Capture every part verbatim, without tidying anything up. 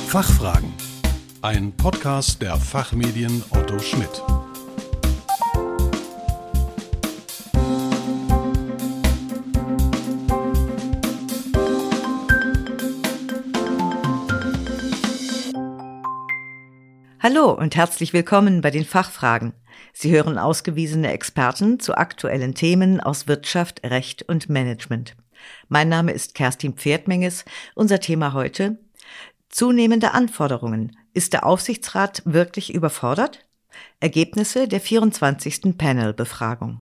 Fachfragen. Ein Podcast der Fachmedien Otto Schmidt. Hallo und herzlich willkommen bei den Fachfragen. Sie hören ausgewiesene Experten zu aktuellen Themen aus Wirtschaft, Recht und Management. Mein Name ist Kerstin Pferdmenges. Unser Thema heute: Zunehmende Anforderungen. Ist der Aufsichtsrat wirklich überfordert? Ergebnisse der vierundzwanzigsten Panel-Befragung.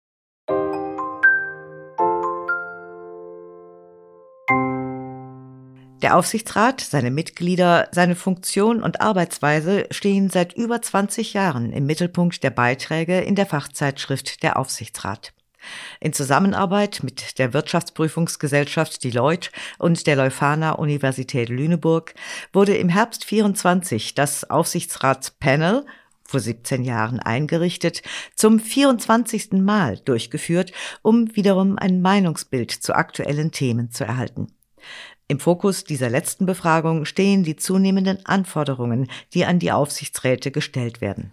Der Aufsichtsrat, seine Mitglieder, seine Funktion und Arbeitsweise stehen seit über zwanzig Jahren im Mittelpunkt der Beiträge in der Fachzeitschrift Der Aufsichtsrat. In Zusammenarbeit mit der Wirtschaftsprüfungsgesellschaft Deloitte und der Leuphana Universität Lüneburg wurde im Herbst vierundzwanzig das Aufsichtsratspanel, vor siebzehn Jahren eingerichtet, zum vierundzwanzigsten Mal durchgeführt, um wiederum ein Meinungsbild zu aktuellen Themen zu erhalten. Im Fokus dieser letzten Befragung stehen die zunehmenden Anforderungen, die an die Aufsichtsräte gestellt werden.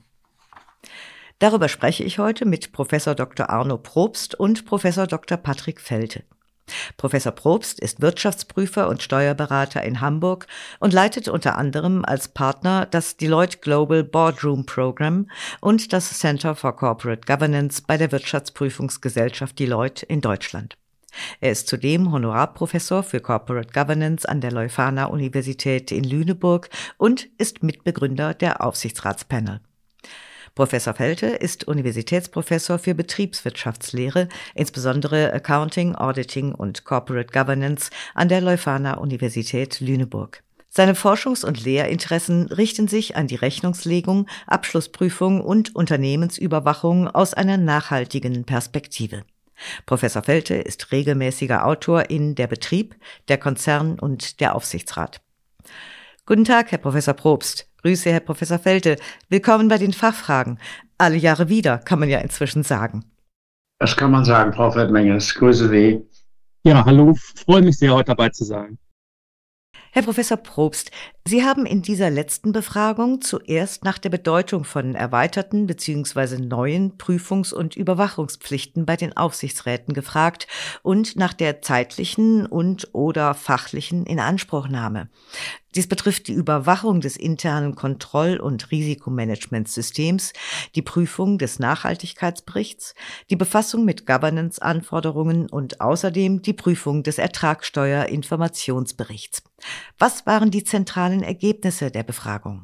Darüber spreche ich heute mit Professor Doktor Arno Probst und Professor Doktor Patrick Felte. Professor Probst ist Wirtschaftsprüfer und Steuerberater in Hamburg und leitet unter anderem als Partner das Deloitte Global Boardroom Program und das Center for Corporate Governance bei der Wirtschaftsprüfungsgesellschaft Deloitte in Deutschland. Er ist zudem Honorarprofessor für Corporate Governance an der Leuphana Universität in Lüneburg und ist Mitbegründer der Aufsichtsratspanel. Professor Felte ist Universitätsprofessor für Betriebswirtschaftslehre, insbesondere Accounting, Auditing und Corporate Governance an der Leuphana Universität Lüneburg. Seine Forschungs- und Lehrinteressen richten sich an die Rechnungslegung, Abschlussprüfung und Unternehmensüberwachung aus einer nachhaltigen Perspektive. Professor Felte ist regelmäßiger Autor in Der Betrieb, der Konzern und der Aufsichtsrat. Guten Tag, Herr Professor Probst. Grüße, Herr Professor Felte. Willkommen bei den Fachfragen. Alle Jahre wieder, kann man ja inzwischen sagen. Das kann man sagen, Frau Pferdmenges. Grüße Sie. Ja, hallo. Freue mich sehr, heute dabei zu sein. Herr Professor Probst, Sie haben in dieser letzten Befragung zuerst nach der Bedeutung von erweiterten bzw. neuen Prüfungs- und Überwachungspflichten bei den Aufsichtsräten gefragt und nach der zeitlichen und/oder fachlichen Inanspruchnahme. Dies betrifft die Überwachung des internen Kontroll- und Risikomanagementsystems, die Prüfung des Nachhaltigkeitsberichts, die Befassung mit Governance-Anforderungen und außerdem die Prüfung des Ertragssteuerinformationsberichts. Was waren die zentralen Ergebnisse der Befragung?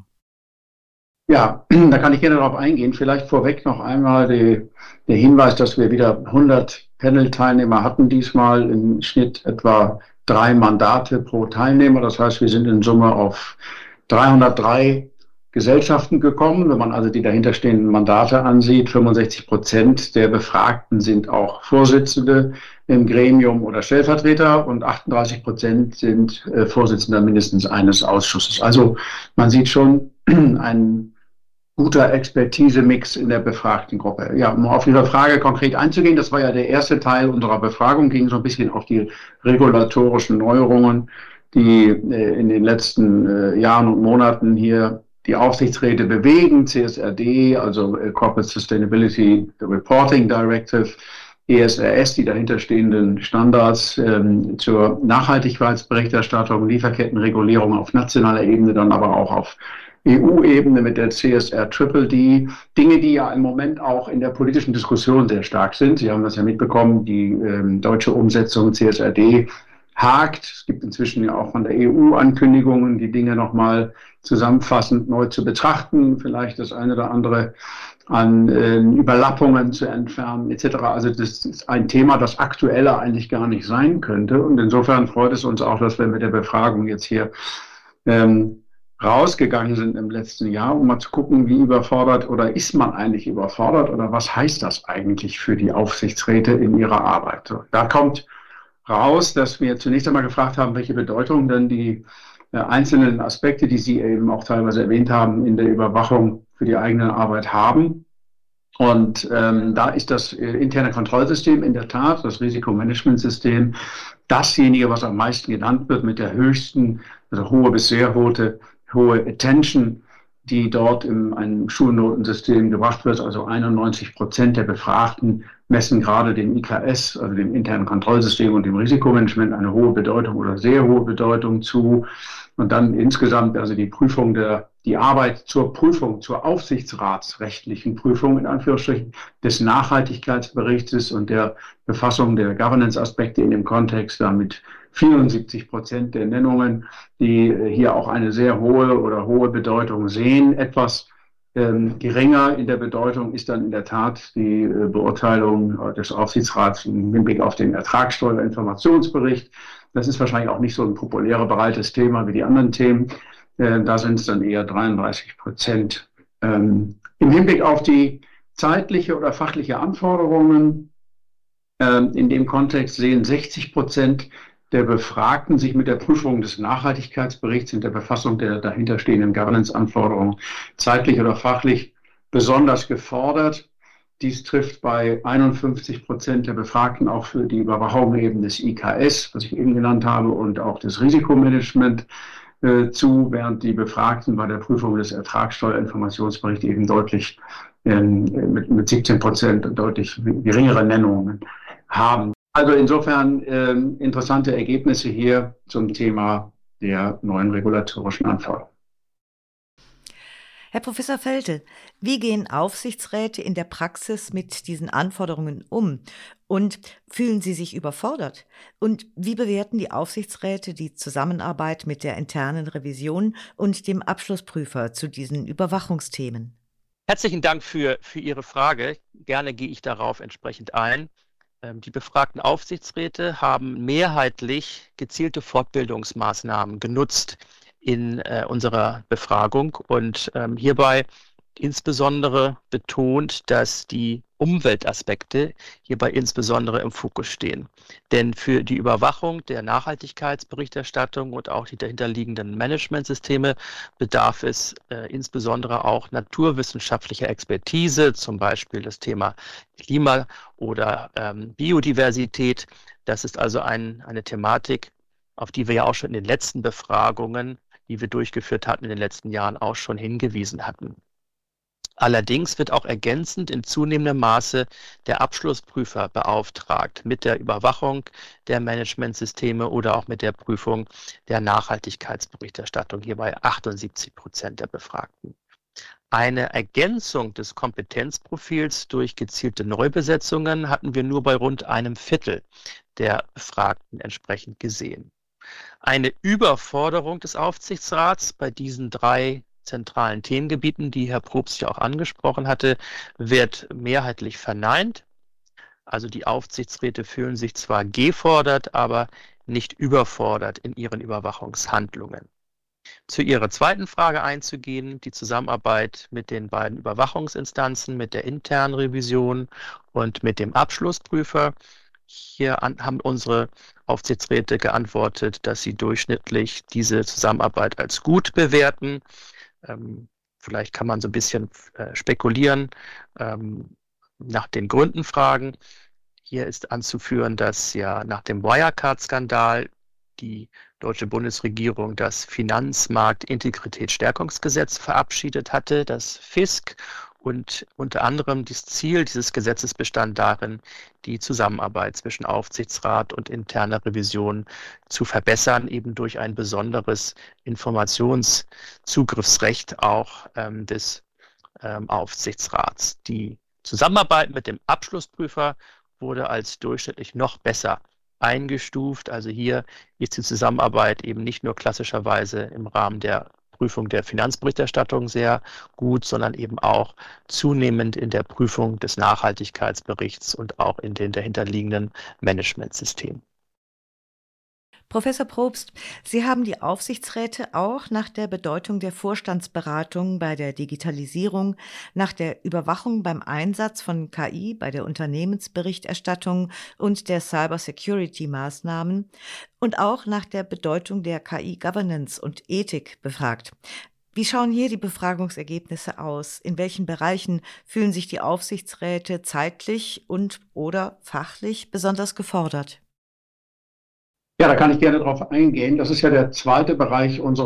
Ja, da kann ich gerne darauf eingehen. Vielleicht vorweg noch einmal die, der Hinweis, dass wir wieder hundert Panel-Teilnehmer hatten, diesmal im Schnitt etwa drei Mandate pro Teilnehmer. Das heißt, wir sind in Summe auf dreihundertdrei Gesellschaften gekommen. Wenn man also die dahinterstehenden Mandate ansieht, fünfundsechzig Prozent der Befragten sind auch Vorsitzende im Gremium oder Stellvertreter und achtunddreißig Prozent sind äh, Vorsitzender mindestens eines Ausschusses. Also man sieht schon ein guter Expertise-Mix in der befragten Gruppe. Ja, um auf Ihre Frage konkret einzugehen, das war ja der erste Teil unserer Befragung, ging so ein bisschen auf die regulatorischen Neuerungen, die äh, in den letzten äh, Jahren und Monaten hier die Aufsichtsräte bewegen, C S R D, also äh, Corporate Sustainability Reporting Directive, E S R S, die dahinterstehenden Standards ähm, zur Nachhaltigkeitsberichterstattung, Lieferkettenregulierung auf nationaler Ebene, dann aber auch auf E U-Ebene mit der C S R D D, Dinge, die ja im Moment auch in der politischen Diskussion sehr stark sind. Sie haben das ja mitbekommen, die ähm, deutsche Umsetzung C S R D hakt. Es gibt inzwischen ja auch von der E U Ankündigungen, die Dinge nochmal zusammenfassend neu zu betrachten, vielleicht das eine oder andere an äh, Überlappungen zu entfernen et cetera. Also das ist ein Thema, das aktueller eigentlich gar nicht sein könnte. Und insofern freut es uns auch, dass wir mit der Befragung jetzt hier ähm, rausgegangen sind im letzten Jahr, um mal zu gucken, wie überfordert oder ist man eigentlich überfordert oder was heißt das eigentlich für die Aufsichtsräte in ihrer Arbeit. So, da kommt raus, dass wir zunächst einmal gefragt haben, welche Bedeutung denn die äh, einzelnen Aspekte, die Sie eben auch teilweise erwähnt haben, in der Überwachung für die eigene Arbeit haben. Und ähm, da ist das äh, interne Kontrollsystem in der Tat, das Risikomanagementsystem, dasjenige, was am meisten genannt wird, mit der höchsten, also hohe bis sehr hohe hohe Attention, die dort in einem Schulnotensystem gebracht wird. Also einundneunzig Prozent der Befragten messen gerade dem I K S, also dem internen Kontrollsystem und dem Risikomanagement, eine hohe Bedeutung oder sehr hohe Bedeutung zu. Und dann insgesamt also die Prüfung der, die Arbeit zur Prüfung, zur aufsichtsratsrechtlichen Prüfung in Anführungsstrichen des Nachhaltigkeitsberichtes und der Befassung der Governance-Aspekte in dem Kontext damit vierundsiebzig Prozent der Nennungen, die hier auch eine sehr hohe oder hohe Bedeutung sehen. Etwas ähm, geringer in der Bedeutung ist dann in der Tat die äh, Beurteilung des Aufsichtsrats im Hinblick auf den Ertragssteuerinformationsbericht. Das ist wahrscheinlich auch nicht so ein populärer, breites Thema wie die anderen Themen. Äh, da sind es dann eher dreiunddreißig Prozent. Ähm, Im Hinblick auf die zeitliche oder fachliche Anforderungen, äh, in dem Kontext sehen sechzig Prozent der Befragten sich mit der Prüfung des Nachhaltigkeitsberichts und der Befassung der dahinterstehenden Governance-Anforderungen zeitlich oder fachlich besonders gefordert. Dies trifft bei einundfünfzig Prozent der Befragten auch für die Überwachung eben des I K S, was ich eben genannt habe, und auch des Risikomanagement äh, zu, während die Befragten bei der Prüfung des Ertragssteuerinformationsberichts eben deutlich äh, mit, mit siebzehn Prozent deutlich geringere Nennungen haben. Also insofern äh, interessante Ergebnisse hier zum Thema der neuen regulatorischen Anforderungen. Herr Professor Velte, wie gehen Aufsichtsräte in der Praxis mit diesen Anforderungen um? Und fühlen sie sich überfordert? Und wie bewerten die Aufsichtsräte die Zusammenarbeit mit der internen Revision und dem Abschlussprüfer zu diesen Überwachungsthemen? Herzlichen Dank für, für Ihre Frage. Gerne gehe ich darauf entsprechend ein. Die befragten Aufsichtsräte haben mehrheitlich gezielte Fortbildungsmaßnahmen genutzt in äh, unserer Befragung und ähm, hierbei insbesondere betont, dass die Umweltaspekte hierbei insbesondere im Fokus stehen. Denn für die Überwachung der Nachhaltigkeitsberichterstattung und auch die dahinterliegenden Managementsysteme bedarf es äh, insbesondere auch naturwissenschaftlicher Expertise, zum Beispiel das Thema Klima oder ähm, Biodiversität. Das ist also ein, eine Thematik, auf die wir ja auch schon in den letzten Befragungen, die wir durchgeführt hatten in den letzten Jahren, auch schon hingewiesen hatten. Allerdings wird auch ergänzend in zunehmendem Maße der Abschlussprüfer beauftragt mit der Überwachung der Managementsysteme oder auch mit der Prüfung der Nachhaltigkeitsberichterstattung, hier bei achtundsiebzig Prozent der Befragten. Eine Ergänzung des Kompetenzprofils durch gezielte Neubesetzungen hatten wir nur bei rund einem Viertel der Befragten entsprechend gesehen. Eine Überforderung des Aufsichtsrats bei diesen drei zentralen Themengebieten, die Herr Probst ja auch angesprochen hatte, wird mehrheitlich verneint. Also die Aufsichtsräte fühlen sich zwar gefordert, aber nicht überfordert in ihren Überwachungshandlungen. Zu Ihrer zweiten Frage einzugehen, die Zusammenarbeit mit den beiden Überwachungsinstanzen, mit der internen Revision und mit dem Abschlussprüfer. Hier an, haben unsere Aufsichtsräte geantwortet, dass sie durchschnittlich diese Zusammenarbeit als gut bewerten. Ähm, vielleicht kann man so ein bisschen äh, spekulieren, ähm, nach den Gründen fragen. Hier ist anzuführen, dass ja nach dem Wirecard-Skandal die deutsche Bundesregierung das Finanzmarktintegritätsstärkungsgesetz verabschiedet hatte, das F I S K, und unter anderem das Ziel dieses Gesetzes bestand darin, die Zusammenarbeit zwischen Aufsichtsrat und interner Revision zu verbessern, eben durch ein besonderes Informationszugriffsrecht auch ähm, des ähm, Aufsichtsrats. Die Zusammenarbeit mit dem Abschlussprüfer wurde als durchschnittlich noch besser eingestuft. Also hier ist die Zusammenarbeit eben nicht nur klassischerweise im Rahmen der Prüfung der Finanzberichterstattung sehr gut, sondern eben auch zunehmend in der Prüfung des Nachhaltigkeitsberichts und auch in den dahinterliegenden Managementsystemen. Professor Probst, Sie haben die Aufsichtsräte auch nach der Bedeutung der Vorstandsberatung bei der Digitalisierung, nach der Überwachung beim Einsatz von K I bei der Unternehmensberichterstattung und der Cybersecurity-Maßnahmen und auch nach der Bedeutung der K I-Governance und Ethik befragt. Wie schauen hier die Befragungsergebnisse aus? In welchen Bereichen fühlen sich die Aufsichtsräte zeitlich und oder fachlich besonders gefordert? Ja, da kann ich gerne drauf eingehen. Das ist ja der zweite Bereich unserer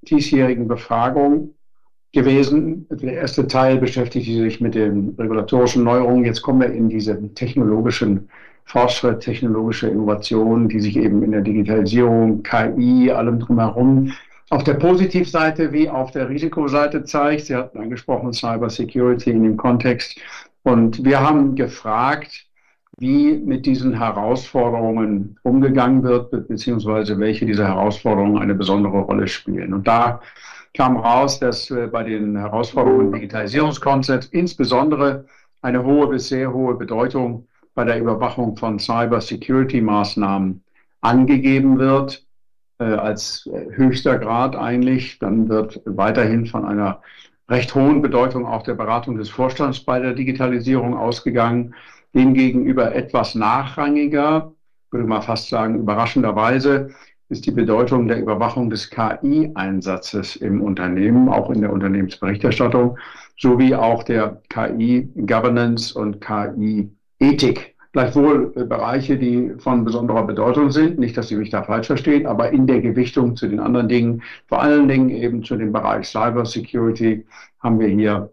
diesjährigen Befragung gewesen. Der erste Teil beschäftigt sich mit den regulatorischen Neuerungen. Jetzt kommen wir in diese technologischen Fortschritt, technologische Innovationen, die sich eben in der Digitalisierung, K I, allem drumherum auf der Positivseite wie auf der Risikoseite zeigt. Sie hatten angesprochen Cyber Security in dem Kontext. Und wir haben gefragt, wie mit diesen Herausforderungen umgegangen wird, beziehungsweise welche dieser Herausforderungen eine besondere Rolle spielen. Und da kam raus, dass bei den Herausforderungen im Digitalisierungskonzept insbesondere eine hohe bis sehr hohe Bedeutung bei der Überwachung von Cyber-Security-Maßnahmen angegeben wird, äh, als höchster Grad eigentlich. Dann wird weiterhin von einer recht hohen Bedeutung auch der Beratung des Vorstands bei der Digitalisierung ausgegangen. Demgegenüber etwas nachrangiger, würde man fast sagen überraschenderweise, ist die Bedeutung der Überwachung des K I-Einsatzes im Unternehmen, auch in der Unternehmensberichterstattung, sowie auch der K I-Governance und K I-Ethik. Gleichwohl Bereiche, die von besonderer Bedeutung sind, nicht, dass Sie mich da falsch verstehen, aber in der Gewichtung zu den anderen Dingen, vor allen Dingen eben zu dem Bereich Cyber Security, haben wir hier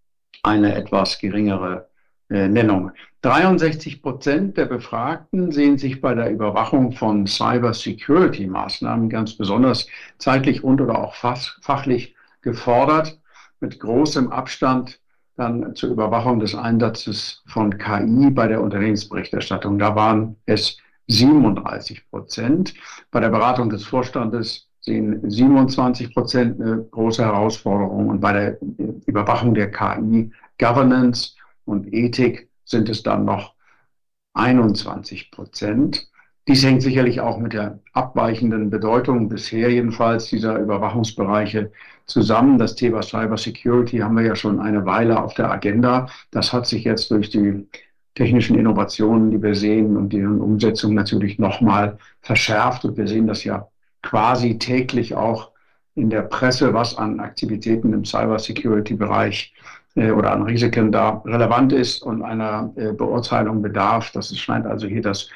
eine etwas geringere äh, Nennung. dreiundsechzig Prozent der Befragten sehen sich bei der Überwachung von Cyber-Security-Maßnahmen ganz besonders zeitlich und oder auch fach, fachlich gefordert, mit großem Abstand dann zur Überwachung des Einsatzes von K I bei der Unternehmensberichterstattung. Da waren es siebenunddreißig Prozent. Bei der Beratung des Vorstandes sehen siebenundzwanzig Prozent eine große Herausforderung. Und bei der Überwachung der K I-Governance und Ethik sind es dann noch einundzwanzig Prozent. Dies hängt sicherlich auch mit der abweichenden Bedeutung bisher jedenfalls dieser Überwachungsbereiche zusammen. Das Thema Cyber Security haben wir ja schon eine Weile auf der Agenda. Das hat sich jetzt durch die technischen Innovationen, die wir sehen und deren Umsetzung natürlich nochmal verschärft. Und wir sehen das ja quasi täglich auch in der Presse, was an Aktivitäten im Cyber Security Bereich oder an Risiken da relevant ist und einer äh, Beurteilung bedarf. Das scheint also hier das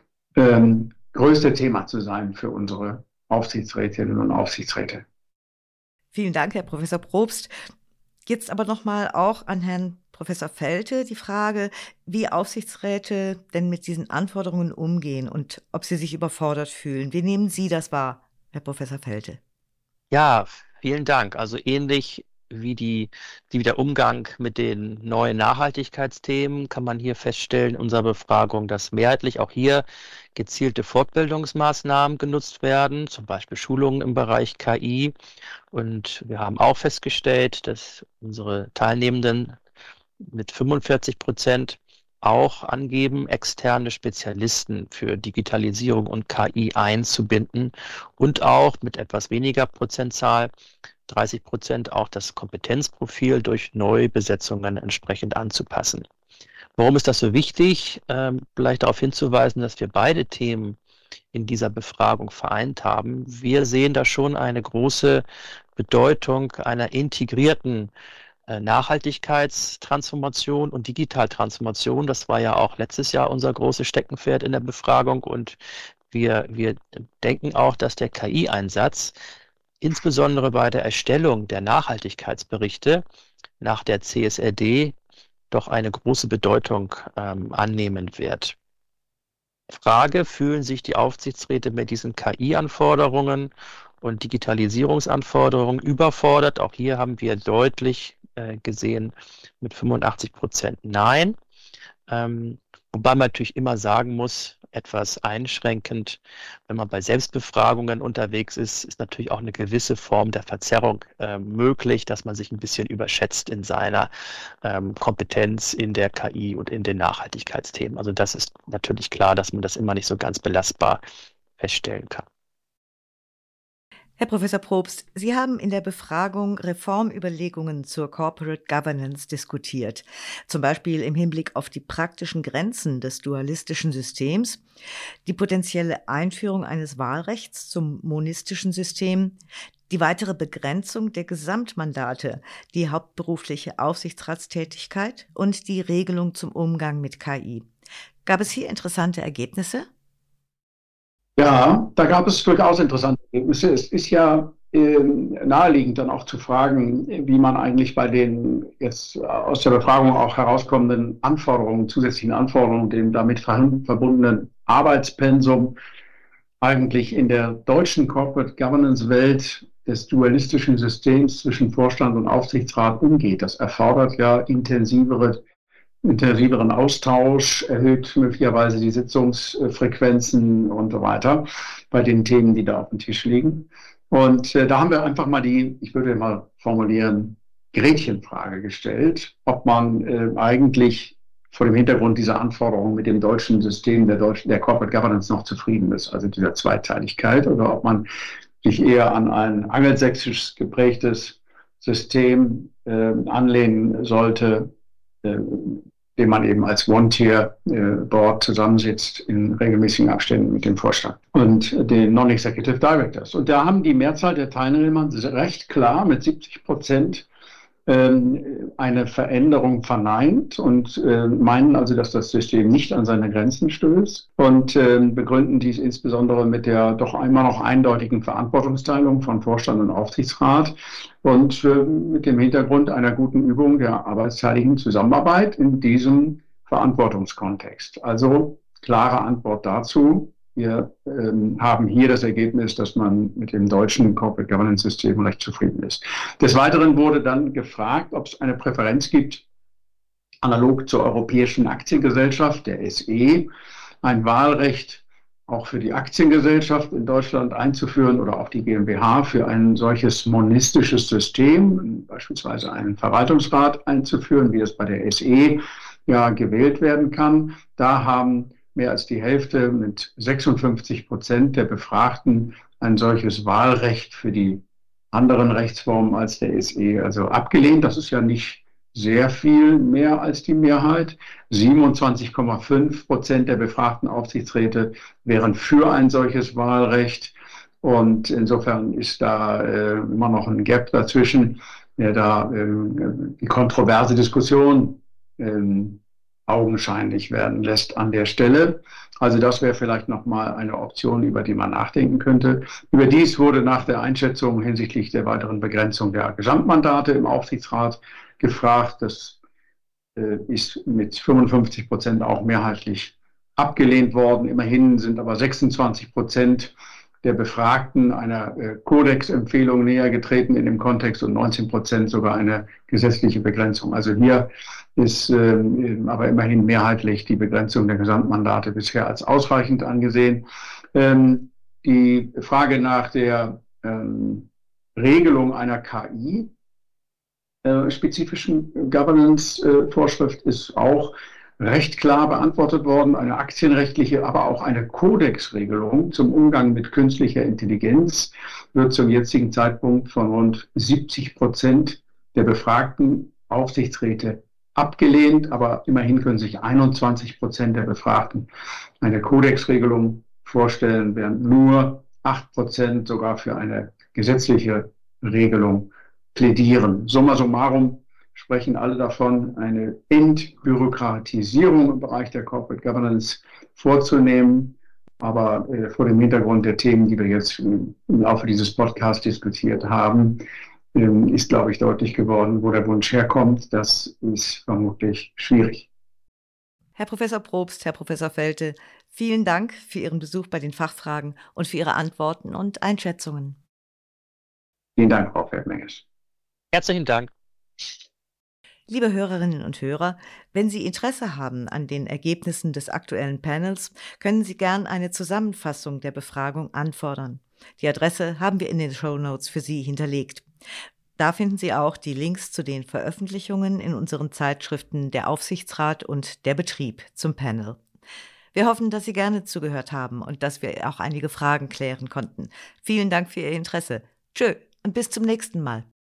ähm, größte Thema zu sein für unsere Aufsichtsrätinnen und Aufsichtsräte. Vielen Dank, Herr Professor Probst. Jetzt aber nochmal auch an Herrn Professor Felte die Frage, wie Aufsichtsräte denn mit diesen Anforderungen umgehen und ob sie sich überfordert fühlen. Wie nehmen Sie das wahr, Herr Professor Felte? Ja, vielen Dank. Also ähnlich wie die, wie der Umgang mit den neuen Nachhaltigkeitsthemen kann man hier feststellen in unserer Befragung, dass mehrheitlich auch hier gezielte Fortbildungsmaßnahmen genutzt werden, zum Beispiel Schulungen im Bereich K I. Und wir haben auch festgestellt, dass unsere Teilnehmenden mit fünfundvierzig Prozent auch angeben, externe Spezialisten für Digitalisierung und K I einzubinden und auch mit etwas weniger Prozentzahl, dreißig Prozent, auch das Kompetenzprofil durch Neubesetzungen entsprechend anzupassen. Warum ist das so wichtig? Ähm, vielleicht darauf hinzuweisen, dass wir beide Themen in dieser Befragung vereint haben. Wir sehen da schon eine große Bedeutung einer integrierten äh, Nachhaltigkeitstransformation und Digitaltransformation. Das war ja auch letztes Jahr unser großes Steckenpferd in der Befragung und wir, wir denken auch, dass der K I-Einsatz insbesondere bei der Erstellung der Nachhaltigkeitsberichte nach der C S R D doch eine große Bedeutung ähm, annehmen wird. Frage, fühlen sich die Aufsichtsräte mit diesen K I-Anforderungen und Digitalisierungsanforderungen überfordert? Auch hier haben wir deutlich äh, gesehen mit fünfundachtzig Prozent Nein. Ähm, wobei man natürlich immer sagen muss, etwas einschränkend, wenn man bei Selbstbefragungen unterwegs ist, ist natürlich auch eine gewisse Form der Verzerrung äh, möglich, dass man sich ein bisschen überschätzt in seiner ähm, Kompetenz in der K I und in den Nachhaltigkeitsthemen. Also das ist natürlich klar, dass man das immer nicht so ganz belastbar feststellen kann. Herr Professor Probst, Sie haben in der Befragung Reformüberlegungen zur Corporate Governance diskutiert, zum Beispiel im Hinblick auf die praktischen Grenzen des dualistischen Systems, die potenzielle Einführung eines Wahlrechts zum monistischen System, die weitere Begrenzung der Gesamtmandate, die hauptberufliche Aufsichtsratstätigkeit und die Regelung zum Umgang mit K I. Gab es hier interessante Ergebnisse? Ja, da gab es durchaus interessante Ergebnisse. Es ist ja naheliegend dann auch zu fragen, wie man eigentlich bei den jetzt aus der Befragung auch herauskommenden Anforderungen, zusätzlichen Anforderungen, dem damit verbundenen Arbeitspensum eigentlich in der deutschen Corporate Governance Welt des dualistischen Systems zwischen Vorstand und Aufsichtsrat umgeht. Das erfordert ja intensivere, intensiveren Austausch, erhöht möglicherweise die Sitzungsfrequenzen und so weiter bei den Themen, die da auf dem Tisch liegen. Und äh, da haben wir einfach mal die, ich würde mal formulieren, Gretchenfrage gestellt, ob man äh, eigentlich vor dem Hintergrund dieser Anforderungen mit dem deutschen System der, deutschen, der Corporate Governance noch zufrieden ist, also dieser Zweiteiligkeit, oder ob man sich eher an ein angelsächsisch geprägtes System äh, anlehnen sollte, äh, dem man eben als One-Tier-Board zusammensitzt in regelmäßigen Abständen mit dem Vorstand und den Non-Executive Directors. Und da haben die Mehrzahl der Teilnehmer recht klar mit siebzig Prozent eine Veränderung verneint und äh, meinen also, dass das System nicht an seine Grenzen stößt und äh, begründen dies insbesondere mit der doch immer noch eindeutigen Verantwortungsteilung von Vorstand und Aufsichtsrat und äh, mit dem Hintergrund einer guten Übung der arbeitsteiligen Zusammenarbeit in diesem Verantwortungskontext. Also klare Antwort dazu. Wir ähm, haben hier das Ergebnis, dass man mit dem deutschen Corporate Governance System recht zufrieden ist. Des Weiteren wurde dann gefragt, ob es eine Präferenz gibt, analog zur Europäischen Aktiengesellschaft, der S E, ein Wahlrecht auch für die Aktiengesellschaft in Deutschland einzuführen oder auch die GmbH für ein solches monistisches System, beispielsweise einen Verwaltungsrat einzuführen, wie es bei der S E ja gewählt werden kann. Da haben mehr als die Hälfte mit sechsundfünfzig Prozent der Befragten ein solches Wahlrecht für die anderen Rechtsformen als der S E also abgelehnt. Das ist ja nicht sehr viel mehr als die Mehrheit. siebenundzwanzig Komma fünf Prozent der befragten Aufsichtsräte wären für ein solches Wahlrecht. Und insofern ist da äh, immer noch ein Gap dazwischen, der da äh, die kontroverse Diskussion äh, augenscheinlich werden lässt an der Stelle. Also das wäre vielleicht nochmal eine Option, über die man nachdenken könnte. Überdies wurde nach der Einschätzung hinsichtlich der weiteren Begrenzung der Gesamtmandate im Aufsichtsrat gefragt. Das äh, ist mit fünfundfünfzig Prozent auch mehrheitlich abgelehnt worden. Immerhin sind aber sechsundzwanzig Prozent der Befragten einer äh, Kodex-Empfehlung näher getreten in dem Kontext und neunzehn Prozent sogar eine gesetzliche Begrenzung. Also hier ist äh, aber immerhin mehrheitlich die Begrenzung der Gesamtmandate bisher als ausreichend angesehen. Ähm, die Frage nach der ähm, Regelung einer K I äh, spezifischen Governance-Vorschrift äh, ist auch recht klar beantwortet worden. Eine aktienrechtliche, aber auch eine Kodexregelung zum Umgang mit künstlicher Intelligenz wird zum jetzigen Zeitpunkt von rund siebzig Prozent der befragten Aufsichtsräte abgelehnt, aber immerhin können sich einundzwanzig Prozent der Befragten eine Kodexregelung vorstellen, während nur acht Prozent sogar für eine gesetzliche Regelung plädieren. Summa summarum sprechen alle davon, eine Entbürokratisierung im Bereich der Corporate Governance vorzunehmen. Aber äh, vor dem Hintergrund der Themen, die wir jetzt im Laufe dieses Podcasts diskutiert haben, ähm, ist, glaube ich, deutlich geworden, wo der Wunsch herkommt. Das ist vermutlich schwierig. Herr Professor Probst, Herr Professor Felte, vielen Dank für Ihren Besuch bei den Fachfragen und für Ihre Antworten und Einschätzungen. Vielen Dank, Frau Feldmenges. Herzlichen Dank. Liebe Hörerinnen und Hörer, wenn Sie Interesse haben an den Ergebnissen des aktuellen Panels, können Sie gern eine Zusammenfassung der Befragung anfordern. Die Adresse haben wir in den Shownotes für Sie hinterlegt. Da finden Sie auch die Links zu den Veröffentlichungen in unseren Zeitschriften Der Aufsichtsrat und Der Betrieb zum Panel. Wir hoffen, dass Sie gerne zugehört haben und dass wir auch einige Fragen klären konnten. Vielen Dank für Ihr Interesse. Tschö und bis zum nächsten Mal.